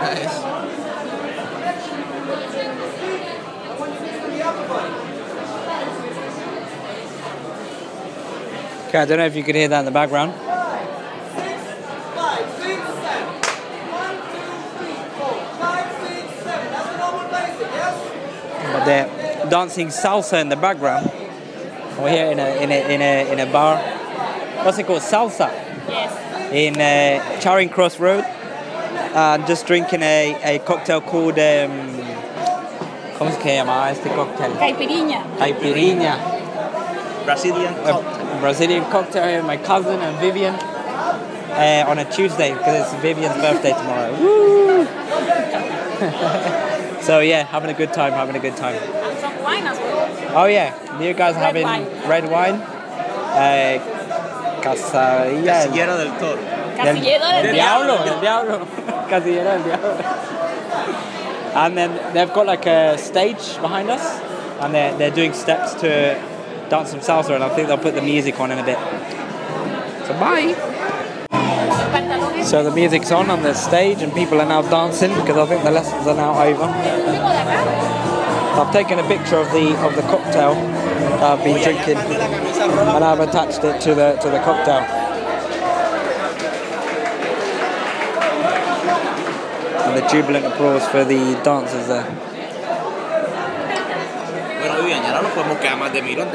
Nice. Okay, I don't know if you could hear that in the background. But they're dancing salsa in the background. We're here in a bar. What's it called? Salsa. Yes. In Charing Cross Road. Just drinking a cocktail called ¿cómo se llama este cocktail? Caipirinha. Caipirinha. Brazilian A Brazilian cocktail here with my cousin and Vivian on a Tuesday because it's Vivian's birthday tomorrow. Woo! So yeah, having a good time. And some wine as well. Oh yeah, you guys are having red wine. Casillero del Toro. Casillero del Diablo. Casillero del Diablo. And then they've got like a stage behind us, and they're doing steps to dance some salsa, and I think they'll put the music on in a bit. So bye. So the music's on the stage, and people are now dancing because I think the lessons are now over. I've taken a picture of the cocktail that I've been drinking, and I've attached it to the cocktail. And the jubilant applause for the dancers there. Bueno, Vivian, ya no nos podemos quedar más de Mirón.